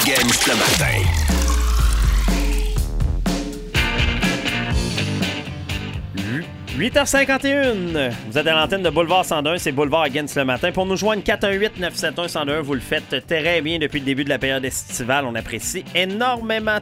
Against le matin. « 8h51 ». Vous êtes à l'antenne de Boulevard 101, c'est Boulevard Against le matin. Pour nous joindre, 418-971-101, vous le faites très bien depuis le début de la période estivale. On apprécie énormément.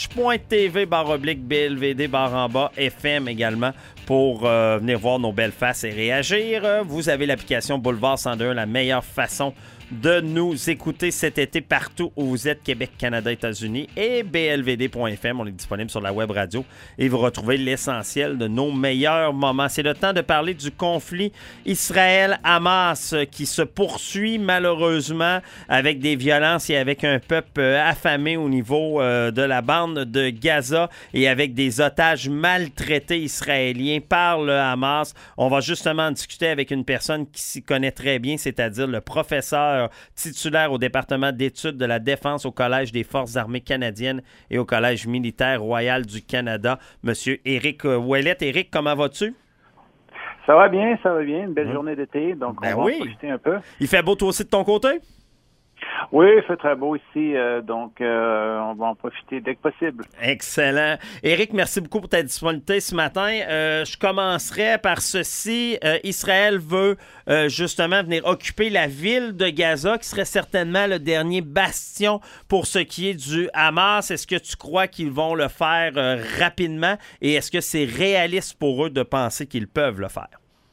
Twitch.tv/BLVD/en-bas, FM également, pour venir voir nos belles faces et réagir. Vous avez l'application Boulevard 101, la meilleure façon de nous écouter cet été partout où vous êtes, Québec, Canada, États-Unis, et blvd.fm. On est disponible sur la web radio et vous retrouvez l'essentiel de nos meilleurs moments. C'est le temps de parler du conflit Israël-Hamas qui se poursuit malheureusement avec des violences et avec un peuple affamé au niveau de la bande de Gaza et avec des otages maltraités israéliens par le Hamas. On va justement en discuter avec une personne qui s'y connaît très bien, c'est-à-dire le professeur titulaire au département d'études de la défense au Collège des Forces armées canadiennes et au Collège militaire royal du Canada, M. Éric Ouellette. Éric, comment vas-tu? Ça va bien, ça va bien. Une belle journée d'été, donc on va en profiter un peu. Il fait beau toi aussi de ton côté? Oui, il fait très beau ici, donc on va en profiter dès que possible. Excellent. Éric, merci beaucoup pour ta disponibilité ce matin. Je commencerai par ceci. Israël veut justement venir occuper la ville de Gaza, qui serait certainement le dernier bastion pour ce qui est du Hamas. Est-ce que tu crois qu'ils vont le faire rapidement et est-ce que c'est réaliste pour eux de penser qu'ils peuvent le faire?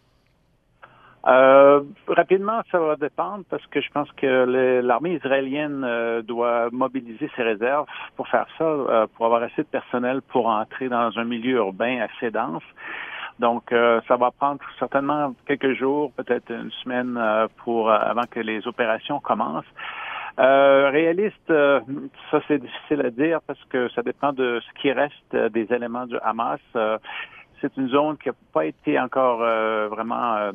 Rapidement, ça va dépendre parce que je pense que l'armée israélienne doit mobiliser ses réserves pour faire ça, pour avoir assez de personnel pour entrer dans un milieu urbain assez dense. Donc, ça va prendre certainement quelques jours, peut-être une semaine avant que les opérations commencent. Réaliste, ça c'est difficile à dire parce que ça dépend de ce qui reste des éléments du Hamas. C'est une zone qui n'a pas été encore vraiment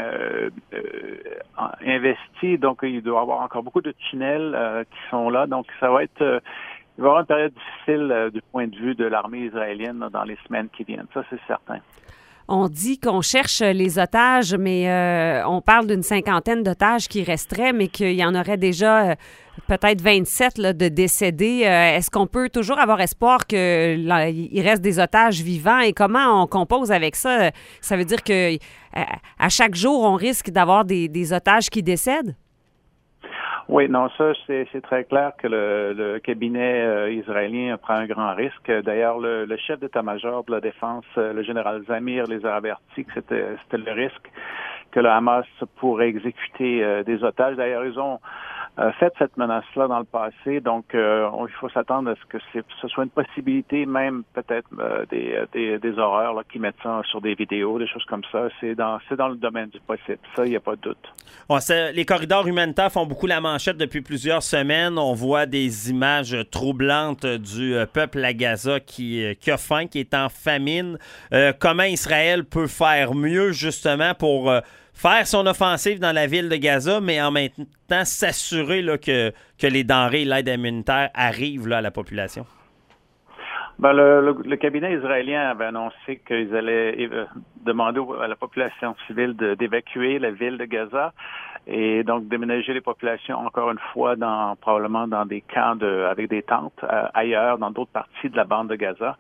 investie, donc il doit y avoir encore beaucoup de tunnels qui sont là. Donc ça va être, il va y avoir une période difficile du point de vue de l'armée israélienne là, dans les semaines qui viennent. Ça, c'est certain. On dit qu'on cherche les otages, mais on parle d'une cinquantaine d'otages qui resteraient, mais qu'il y en aurait déjà peut-être 27 là, de décédés. Est-ce qu'on peut toujours avoir espoir qu'il reste des otages vivants? Et comment on compose avec ça? Ça veut dire que à chaque jour, on risque d'avoir des otages qui décèdent? Oui, non, ça, c'est très clair que le cabinet israélien prend un grand risque. D'ailleurs, le chef d'état-major de la défense, le général Zamir, les a avertis que c'était le risque que le Hamas pourrait exécuter des otages. D'ailleurs, ils ont fait cette menace-là dans le passé, donc il faut s'attendre à ce que ce soit une possibilité, même peut-être des horreurs là, qui mettent ça sur des vidéos, des choses comme ça. C'est dans le domaine du possible. Ça, il n'y a pas de doute. Ouais, les corridors humanitaires font beaucoup la manchette depuis plusieurs semaines. On voit des images troublantes du peuple à Gaza qui a faim, qui est en famine. Comment Israël peut faire mieux, justement, pour faire son offensive dans la ville de Gaza, mais en même temps s'assurer là, que les denrées et l'aide humanitaire arrivent là, à la population? Ben, le cabinet israélien avait annoncé qu'ils allaient demander à la population civile d'évacuer la ville de Gaza et donc déménager les populations encore une fois probablement dans des camps avec des tentes ailleurs, dans d'autres parties de la bande de Gaza.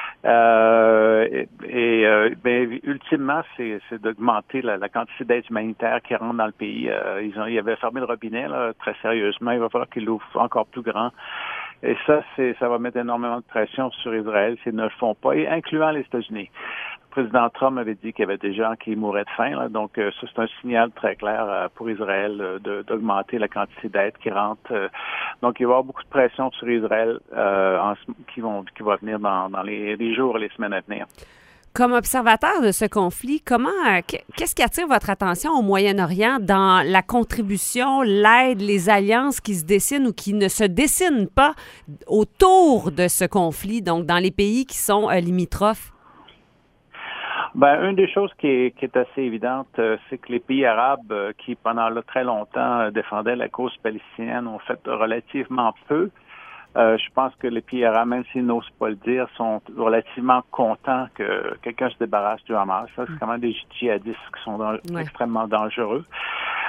Ultimement, c'est d'augmenter la quantité d'aide humanitaire qui rentre dans le pays. Ils avaient fermé le robinet là, très sérieusement. Il va falloir qu'ils l'ouvrent encore plus grand. Et ça va mettre énormément de pression sur Israël s'ils ne le font pas, et incluant les États-Unis. Le président Trump avait dit qu'il y avait des gens qui mouraient de faim. Là, donc, ça, c'est un signal très clair pour Israël d'augmenter la quantité d'aide qui rentre. Donc, il va y avoir beaucoup de pression sur Israël qui va venir dans les jours et les semaines à venir. Comme observateur de ce conflit, qu'est-ce qui attire votre attention au Moyen-Orient dans la contribution, l'aide, les alliances qui se dessinent ou qui ne se dessinent pas autour de ce conflit, donc dans les pays qui sont limitrophes? Une des choses qui est assez évidente, c'est que les pays arabes qui, pendant très longtemps, défendaient la cause palestinienne ont fait relativement peu. Je pense que les pays arabes, même s'ils n'osent pas le dire, sont relativement contents que quelqu'un se débarrasse du Hamas. Ça, c'est quand même des djihadistes qui sont extrêmement dangereux.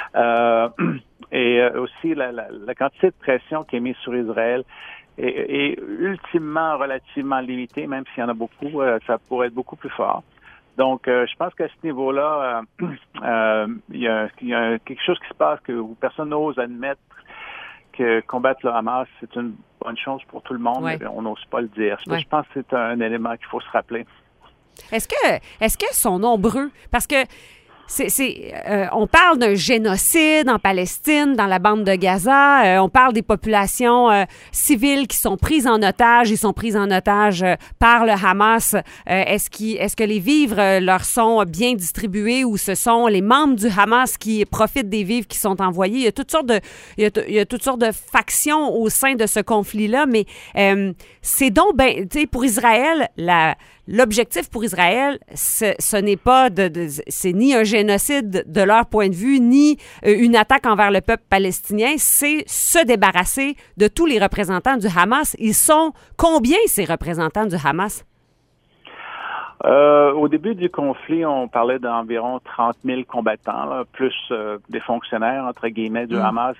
Et aussi la quantité de pression qui est mise sur Israël est ultimement relativement limitée, même s'il y en a beaucoup, ça pourrait être beaucoup plus fort. Donc, je pense qu'à ce niveau-là, il y a quelque chose qui se passe où personne n'ose admettre que combattre le Hamas, c'est une bonne chose pour tout le monde, mais on n'ose pas le dire. Je pense que c'est un élément qu'il faut se rappeler. Est-ce qu'ils sont nombreux? Parce que on parle d'un génocide en Palestine, dans la bande de Gaza. On parle des populations civiles qui sont prises en otage. Ils sont pris en otage par le Hamas. Est-ce que les vivres leur sont bien distribués ou ce sont les membres du Hamas qui profitent des vivres qui sont envoyés? Il y a toutes sortes de factions au sein de ce conflit-là, mais c'est donc, tu sais, pour Israël, l'objectif pour Israël, ce n'est pas c'est ni un génocide de leur point de vue, ni une attaque envers le peuple palestinien, c'est se débarrasser de tous les représentants du Hamas. Ils sont combien ces représentants du Hamas? Au début du conflit, on parlait d'environ 30 000 combattants, là, plus des fonctionnaires, entre guillemets, du Hamas.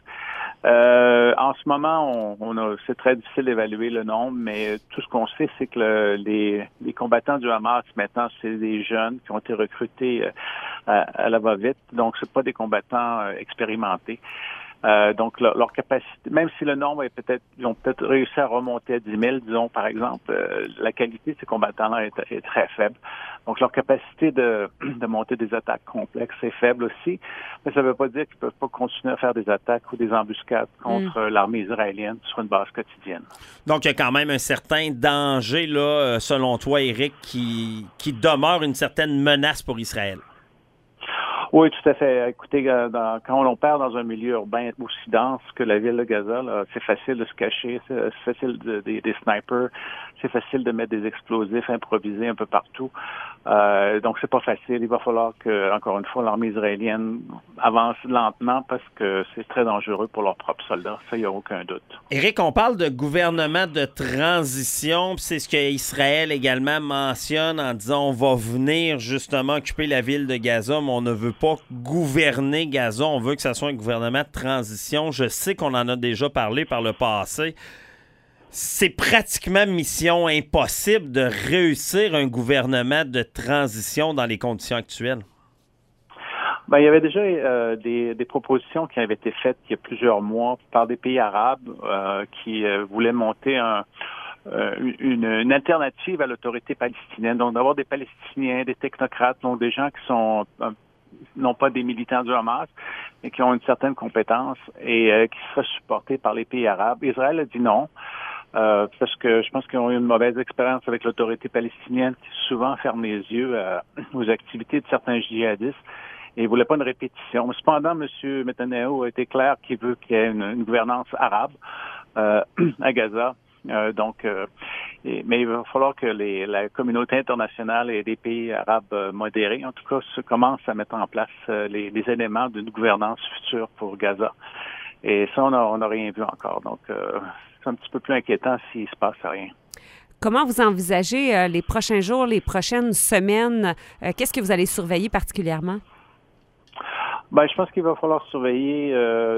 En ce moment, c'est très difficile d'évaluer le nombre, mais tout ce qu'on sait, c'est que les combattants du Hamas, maintenant, c'est des jeunes qui ont été recrutés à la va-vite, donc c'est pas des combattants expérimentés. Donc, leur capacité, même si le nombre ils ont peut-être réussi à remonter à 10 000, disons, par exemple, la qualité de ces combattants-là est très faible. Donc, leur capacité de monter des attaques complexes est faible aussi. Mais ça ne veut pas dire qu'ils ne peuvent pas continuer à faire des attaques ou des embuscades contre l'armée israélienne sur une base quotidienne. Donc, il y a quand même un certain danger, là, selon toi, Éric, qui demeure une certaine menace pour Israël. Oui, tout à fait. Écoutez, quand on perd dans un milieu urbain aussi dense que la ville de Gaza, là, c'est facile de se cacher, c'est facile des snipers, c'est facile de mettre des explosifs improvisés un peu partout. Donc, c'est pas facile. Il va falloir que, encore une fois, l'armée israélienne avance lentement parce que c'est très dangereux pour leurs propres soldats. Ça, il n'y a aucun doute. Éric, on parle de gouvernement de transition, puis c'est ce qu'Israël également mentionne en disant on va venir justement occuper la ville de Gaza, mais on ne veut pas gouverner Gaza, on veut que ça soit un gouvernement de transition. Je sais qu'on en a déjà parlé par le passé. C'est pratiquement mission impossible de réussir un gouvernement de transition dans les conditions actuelles. Il y avait déjà des propositions qui avaient été faites il y a plusieurs mois par des pays arabes qui voulaient monter une alternative à l'autorité palestinienne. Donc, d'avoir des Palestiniens, des technocrates, donc des gens qui sont non pas des militants du Hamas, mais qui ont une certaine compétence et qui seraient supportés par les pays arabes. Israël a dit non. Parce que je pense qu'ils ont eu une mauvaise expérience avec l'autorité palestinienne qui souvent ferme les yeux aux activités de certains djihadistes et ils ne voulaient pas une répétition. Mais cependant, M. Netanyahu a été clair qu'il veut qu'il y ait une gouvernance arabe à Gaza. Mais il va falloir que la communauté internationale et les pays arabes modérés, en tout cas, commencent à mettre en place les éléments d'une gouvernance future pour Gaza. Et ça, on n'a rien vu encore. Donc, c'est un petit peu plus inquiétant s'il ne se passe rien. Comment vous envisagez les prochains jours, les prochaines semaines? Qu'est-ce que vous allez surveiller particulièrement? Je pense qu'il va falloir surveiller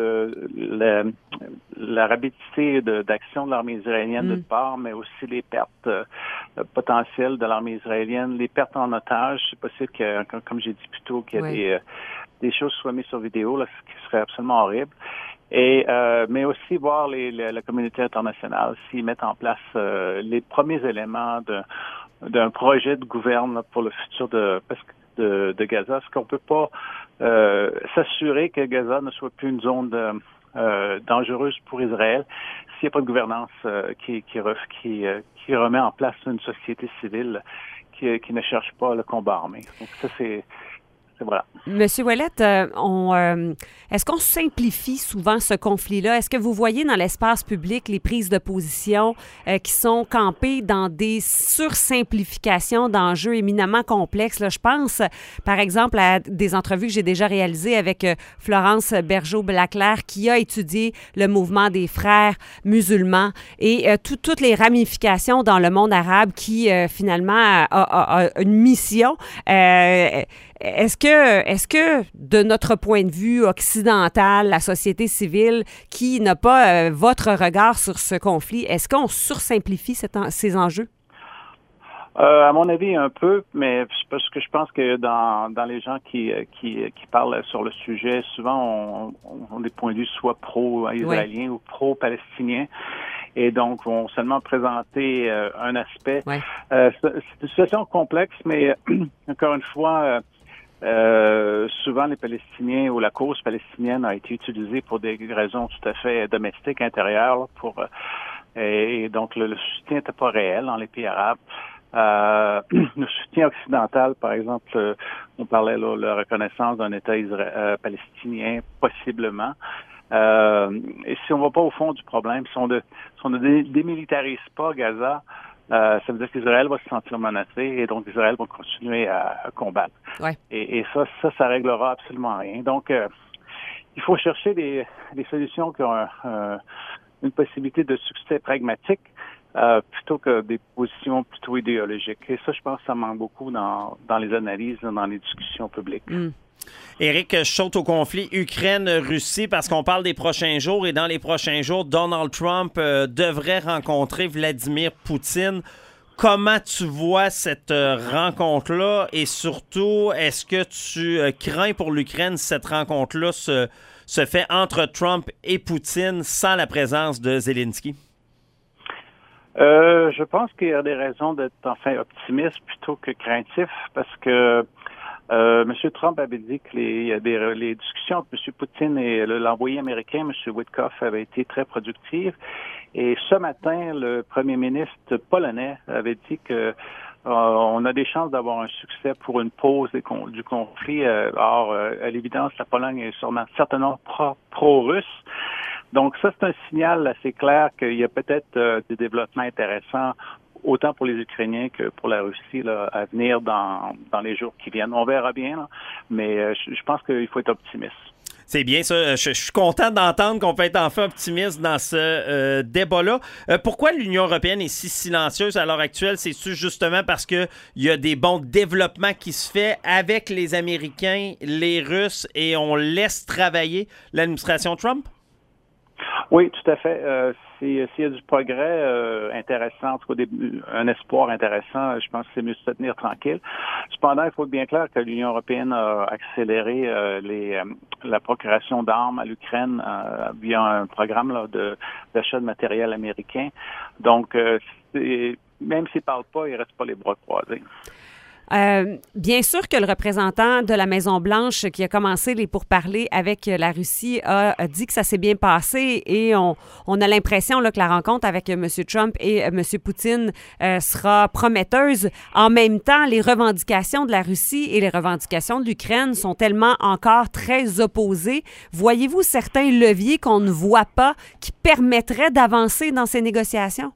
la rapidité d'action de l'armée israélienne d'une part, mais aussi les pertes potentielles de l'armée israélienne, les pertes en otage. C'est possible que, comme j'ai dit plus tôt, qu'il y ait des choses soient mises sur vidéo, là, ce qui serait absolument horrible. Mais aussi voir la communauté internationale s'ils mettent en place les premiers éléments d'un projet de gouvernement pour le futur de Gaza. Est-ce qu'on peut pas s'assurer que Gaza ne soit plus une zone dangereuse pour Israël s'il n'y a pas de gouvernance qui remet en place une société civile qui ne cherche pas le combat armé. Donc ça, c'est voilà. Monsieur Ouellette, est-ce qu'on simplifie souvent ce conflit-là? Est-ce que vous voyez dans l'espace public les prises de position qui sont campées dans des sursimplifications d'enjeux éminemment complexes? Là, je pense, par exemple, à des entrevues que j'ai déjà réalisées avec Florence Bergeau-Blaclair qui a étudié le mouvement des frères musulmans et toutes les ramifications dans le monde arabe qui, finalement, a une mission. Est-ce que est-ce que de notre point de vue occidental, la société civile qui n'a pas votre regard sur ce conflit, est-ce qu'on sursimplifie ces enjeux? À mon avis, un peu, mais parce que je pense que dans les gens qui parlent sur le sujet, souvent on des points de vue soit pro-israéliens ou pro-palestiniens, et donc vont seulement présenter un aspect. Ouais. C'est une situation complexe, mais encore une fois, souvent les Palestiniens ou la cause palestinienne a été utilisée pour des raisons tout à fait domestiques, intérieures, et donc le soutien n'était pas réel dans les pays arabes. Le soutien occidental, par exemple, on parlait là de la reconnaissance d'un État palestinien, possiblement. Et si on ne va pas au fond du problème, si on ne démilitarise pas Gaza, ça veut dire qu'Israël va se sentir menacé et donc Israël va continuer à combattre. Ouais. Et ça réglera absolument rien. Donc, il faut chercher des solutions qui ont une possibilité de succès pragmatique. Plutôt que des positions plutôt idéologiques. Et ça, je pense que ça manque beaucoup dans les analyses, dans les discussions publiques. Éric, je saute au conflit Ukraine-Russie parce qu'on parle des prochains jours et dans les prochains jours, Donald Trump devrait rencontrer Vladimir Poutine. Comment tu vois cette rencontre-là et surtout, est-ce que tu crains pour l'Ukraine si cette rencontre-là se fait entre Trump et Poutine sans la présence de Zelensky? Je pense qu'il y a des raisons d'être enfin optimiste plutôt que craintif parce que M. Trump avait dit que les discussions entre M. Poutine et l'envoyé américain, M. Witkoff, avaient été très productives. Et ce matin, le premier ministre polonais avait dit que on a des chances d'avoir un succès pour une pause du conflit. Or, à l'évidence, la Pologne est certainement pro-russe. Donc ça, c'est un signal assez clair qu'il y a peut-être des développements intéressants autant pour les Ukrainiens que pour la Russie là, à venir dans les jours qui viennent. On verra bien, là, mais je pense qu'il faut être optimiste. C'est bien ça. Je suis content d'entendre qu'on peut être enfin optimiste dans ce débat-là. Pourquoi l'Union européenne est si silencieuse à l'heure actuelle? C'est-tu justement parce qu'il y a des bons développements qui se font avec les Américains, les Russes, et on laisse travailler l'administration Trump? Oui, tout à fait. S'il y a du progrès intéressant, en tout cas un espoir intéressant, je pense que c'est mieux de se tenir tranquille. Cependant, il faut être bien clair que l'Union européenne a accéléré la procuration d'armes à l'Ukraine via un programme là, d'achat de matériel américain. Donc, même s'ils ne parlent pas, ils ne restent pas les bras croisés. Bien sûr que le représentant de la Maison-Blanche qui a commencé les pourparlers avec la Russie a dit que ça s'est bien passé et on a l'impression là, que la rencontre avec M. Trump et M. Poutine sera prometteuse. En même temps, les revendications de la Russie et les revendications de l'Ukraine sont tellement encore très opposées. Voyez-vous certains leviers qu'on ne voit pas qui permettraient d'avancer dans ces négociations?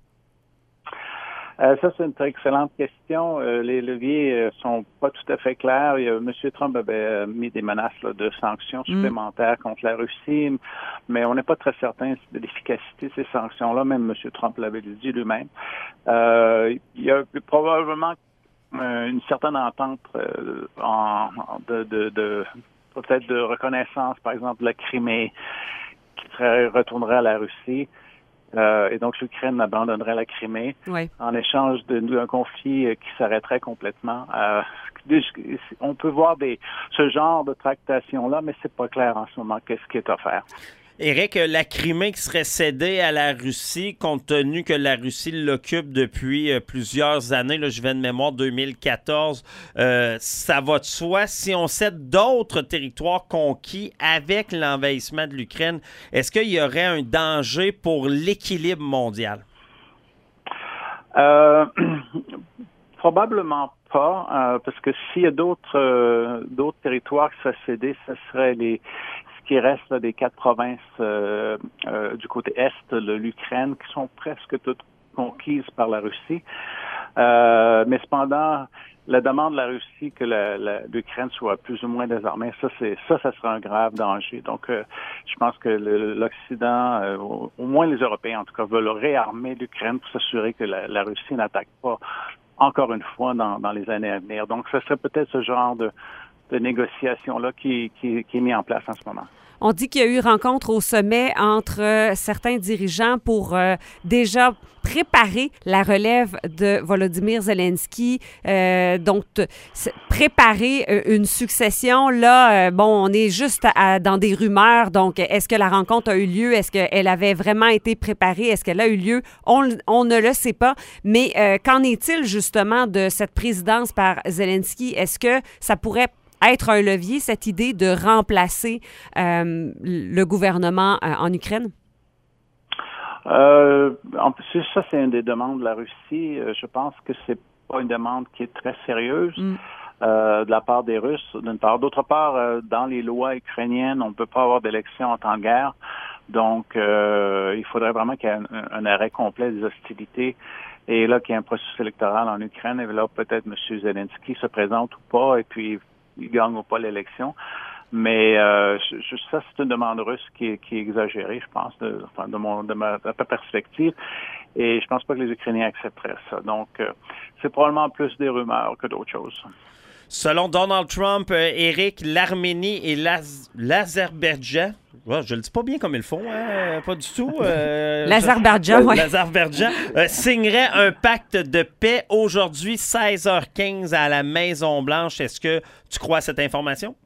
Ça, c'est une très excellente question. Les leviers sont pas tout à fait clairs. M. Trump avait mis des menaces là, de sanctions supplémentaires contre la Russie, mais on n'est pas très certain de l'efficacité de ces sanctions-là. Même M. Trump l'avait dit lui-même. Il y a probablement une certaine entente peut-être de reconnaissance, par exemple, de la Crimée, qui retournerait à la Russie. Et donc, l'Ukraine abandonnerait la Crimée en échange d'un conflit qui s'arrêterait complètement. On peut voir ce genre de tractation-là, mais c'est pas clair en ce moment qu'est-ce qui est offert. Éric, la Crimée qui serait cédée à la Russie, compte tenu que la Russie l'occupe depuis plusieurs années, là, je vais de mémoire 2014, ça va de soi. Si on cède d'autres territoires conquis avec l'envahissement de l'Ukraine, est-ce qu'il y aurait un danger pour l'équilibre mondial? Probablement pas, parce que s'il y a d'autres territoires qui seraient cédés, ce serait qui reste là, des 4 provinces du côté est de l'Ukraine qui sont presque toutes conquises par la Russie. Mais cependant, la demande de la Russie que l'Ukraine soit plus ou moins désarmée, ça serait un grave danger. Donc, je pense que l'Occident, au moins les Européens en tout cas, veulent réarmer l'Ukraine pour s'assurer que la Russie n'attaque pas encore une fois dans les années à venir. Donc, ce serait peut-être ce genre négociation-là qui est mis en place en ce moment. On dit qu'il y a eu rencontre au sommet entre certains dirigeants pour déjà préparer la relève de Volodymyr Zelensky, donc préparer une succession. Là, on est juste dans des rumeurs. Donc, est-ce que la rencontre a eu lieu? Est-ce qu'elle avait vraiment été préparée? Est-ce qu'elle a eu lieu? On ne le sait pas. Mais qu'en est-il justement de cette présidence par Zelensky? Est-ce que ça pourrait être un levier, cette idée de remplacer le gouvernement en Ukraine? Ça, c'est une des demandes de la Russie. Je pense que c'est pas une demande qui est très sérieuse de la part des Russes, d'une part. D'autre part, dans les lois ukrainiennes, on ne peut pas avoir d'élection en temps de guerre. Donc, il faudrait vraiment qu'il y ait un arrêt complet des hostilités. Et là, qu'il y ait un processus électoral en Ukraine, et là, peut-être M. Zelensky se présente ou pas, et puis il gagne ou pas l'élection. Mais ça, c'est une demande russe qui est exagérée, je pense, de ma perspective. Et je pense pas que les Ukrainiens accepteraient ça. Donc, c'est probablement plus des rumeurs que d'autres choses. Selon Donald Trump, Éric, l'Arménie et l'Azerbaïdjan, je le dis pas bien comme il faut, hein? Pas du tout. L'Azerbaïdjan, oui. L'Azerbaïdjan signerait un pacte de paix aujourd'hui, 16h15 à la Maison-Blanche. Est-ce que tu crois à cette information?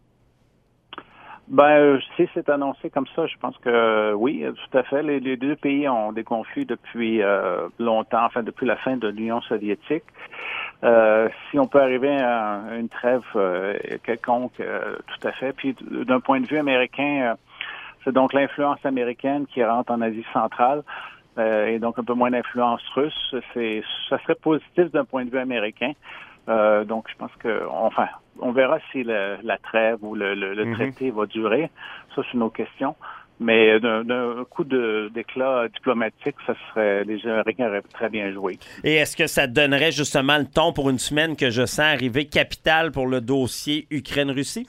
Si c'est annoncé comme ça, je pense que oui, tout à fait. Les deux pays ont des conflits depuis longtemps, enfin depuis la fin de l'Union soviétique. Si on peut arriver à une trêve quelconque, tout à fait. Puis d'un point de vue américain, c'est donc l'influence américaine qui rentre en Asie centrale et donc un peu moins d'influence russe. Ça serait positif d'un point de vue américain. Donc je pense que on verra si la trêve ou le traité va durer. Ça, c'est une autre question. Mais d'un coup d'éclat diplomatique, les Américains auraient très bien joué. Et est-ce que ça donnerait justement le ton pour une semaine que je sens arriver capitale pour le dossier Ukraine-Russie?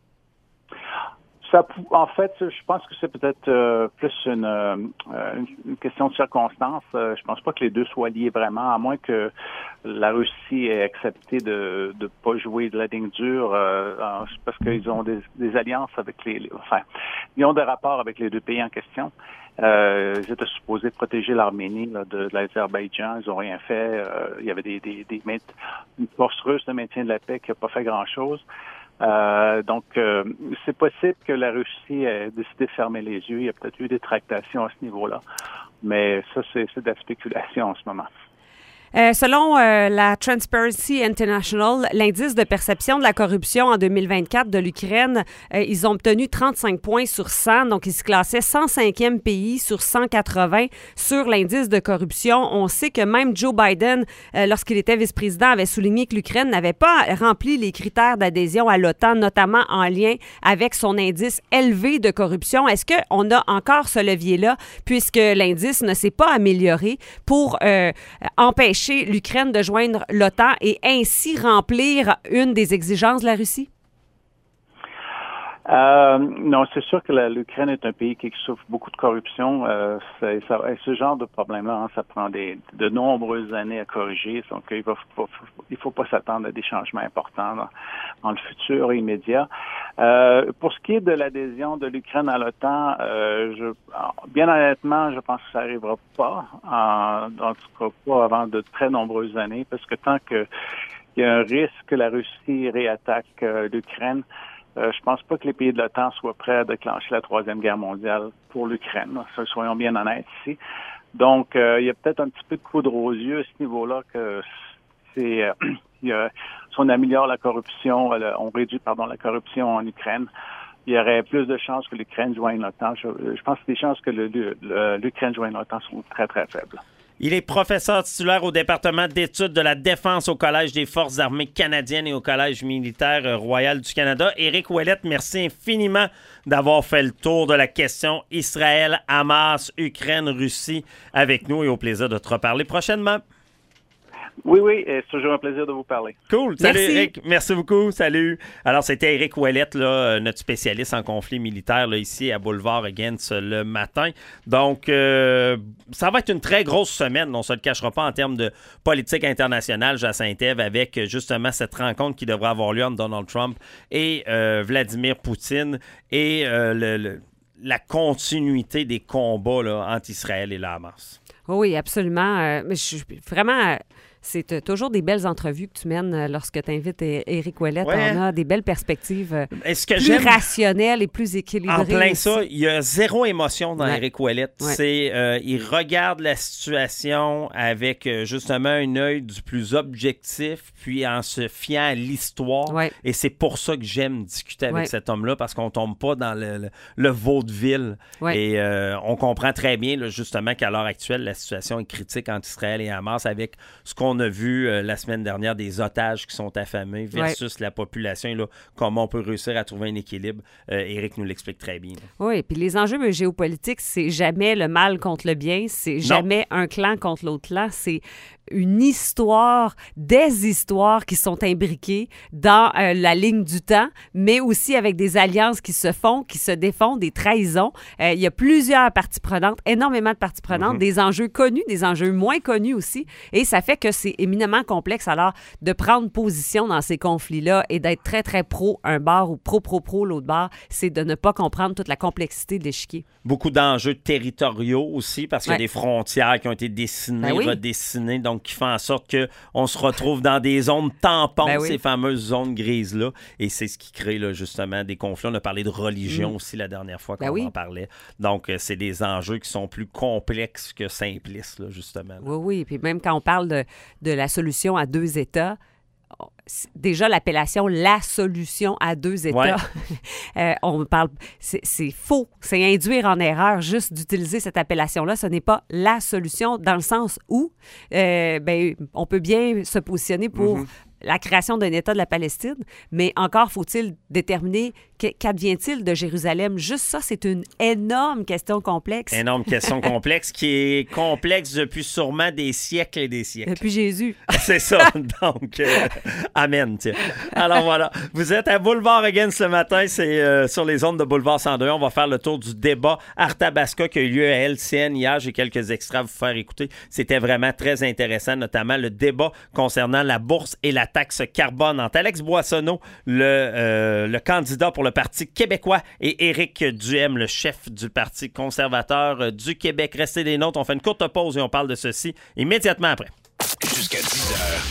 En fait, je pense que c'est peut-être plus une question de circonstance. Je pense pas que les deux soient liés vraiment, à moins que la Russie ait accepté de pas jouer de la ligne dure, parce qu'ils ont des alliances avec ils ont des rapports avec les deux pays en question. Ils étaient supposés protéger l'Arménie de l'Azerbaïdjan. Ils ont rien fait. Il y avait une force russe de maintien de la paix qui n'a pas fait grand-chose. Donc, c'est possible que la Russie ait décidé de fermer les yeux. Il y a peut-être eu des tractations à ce niveau-là. Mais ça, c'est de la spéculation en ce moment. Selon la Transparency International, l'indice de perception de la corruption en 2024 de l'Ukraine, ils ont obtenu 35 points sur 100, donc ils se classaient 105e pays sur 180 sur l'indice de corruption. On sait que même Joe Biden, lorsqu'il était vice-président, avait souligné que l'Ukraine n'avait pas rempli les critères d'adhésion à l'OTAN, notamment en lien avec son indice élevé de corruption. Est-ce qu'on a encore ce levier-là, puisque l'indice ne s'est pas amélioré pour empêcher l'Ukraine de joindre l'OTAN et ainsi remplir une des exigences de la Russie? Non, c'est sûr que l'Ukraine est un pays qui souffre beaucoup de corruption. Ce genre de problème-là, ça prend de nombreuses années à corriger. Donc, il faut pas s'attendre à des changements importants dans le futur immédiat. Pour ce qui est de l'adhésion de l'Ukraine à l'OTAN, bien honnêtement, je pense que ça n'arrivera pas, en tout cas pas avant de très nombreuses années, parce que tant qu'il y a un risque que la Russie réattaque l'Ukraine, je pense pas que les pays de l'OTAN soient prêts à déclencher la Troisième Guerre mondiale pour l'Ukraine. Soyons bien honnêtes ici. Donc, il y a peut-être un petit peu de poudre aux yeux à ce niveau-là que si on améliore la corruption, on réduit la corruption en Ukraine, il y aurait plus de chances que l'Ukraine joigne l'OTAN. Je pense que les chances que l'Ukraine joigne l'OTAN sont très, très faibles. Il est professeur titulaire au département d'études de la défense au Collège des Forces armées canadiennes et au Collège militaire royal du Canada. Éric Ouellette, merci infiniment d'avoir fait le tour de la question Israël, Hamas, Ukraine, Russie avec nous et au plaisir de te reparler prochainement. Oui, c'est toujours un plaisir de vous parler. Cool. Salut, Merci. Éric. Merci beaucoup. Salut. Alors, c'était Éric Ouellette, là, notre spécialiste en conflit militaire, là, ici à Boulevard Against le matin. Donc, ça va être une très grosse semaine, on ne se le cachera pas, en termes de politique internationale à Saint-Ève, avec justement cette rencontre qui devrait avoir lieu entre Donald Trump et Vladimir Poutine et la continuité des combats là, entre Israël et la Hamas. Oui, absolument. Mais vraiment, c'est toujours des belles entrevues que tu mènes lorsque tu invites Éric Ouellette. Ouais. On a des belles perspectives Est-ce que plus j'aime rationnelles et plus équilibrées. en plein aussi. ça, il y a zéro émotion dans Ouais. Éric Ouellette. Ouais. Il regarde la situation avec justement un œil du plus objectif, puis en se fiant à l'histoire. Ouais. Et c'est pour ça que j'aime discuter avec Ouais. cet homme-là, parce qu'on tombe pas dans le vaudeville. Ouais. Et on comprend très bien, là, justement, qu'à l'heure actuelle, la situation est critique entre Israël et Hamas, avec ce qu'on a vu la semaine dernière, des otages qui sont affamés versus la population. Et là, comment on peut réussir à trouver un équilibre. Éric nous l'explique très bien. Là. Oui, puis les enjeux géopolitiques, c'est jamais le mal contre le bien, c'est jamais un clan contre l'autre clan, c'est une histoire, des histoires qui sont imbriquées dans la ligne du temps, mais aussi avec des alliances qui se font, qui se défont, des trahisons. Il y a plusieurs parties prenantes, énormément de parties prenantes, des enjeux connus, des enjeux moins connus aussi, et ça fait que c'est éminemment complexe alors de prendre position dans ces conflits-là et d'être très, très pro un bord ou pro l'autre bord, c'est de ne pas comprendre toute la complexité de l'échiquier. Beaucoup d'enjeux territoriaux aussi, parce qu'il y a des frontières qui ont été dessinées, redessinées, donc qui font en sorte qu'on se retrouve dans des zones tampons, ces fameuses zones grises-là. Et c'est ce qui crée là, justement des conflits. On a parlé de religion aussi la dernière fois qu'on en parlait. Donc, c'est des enjeux qui sont plus complexes que simplistes, là, justement. Là. Oui. Puis même quand on parle de la solution à 2 États, déjà l'appellation la solution à 2 États, on parle, c'est faux, c'est induire en erreur juste d'utiliser cette appellation-là. Ce n'est pas la solution dans le sens où on peut bien se positionner pour la création d'un État de la Palestine, mais encore faut-il déterminer qu'advient-il de Jérusalem. Juste ça, c'est une énorme question complexe. Énorme question complexe qui est complexe depuis sûrement des siècles et des siècles. Depuis Jésus. C'est ça. Donc, amen. Tiens. Alors voilà, vous êtes à Boulevard Against ce matin, c'est sur les ondes de Boulevard 102. On va faire le tour du débat Arthabasca qui a eu lieu à LCN hier. J'ai quelques extraits à vous faire écouter. C'était vraiment très intéressant, notamment le débat concernant la bourse et la taxe carbone entre Alex Boissonneau, le candidat pour le Parti québécois, et Éric Duhem, le chef du Parti conservateur du Québec. Restez des nôtres, on fait une courte pause et on parle de ceci immédiatement après. Jusqu'à 10h.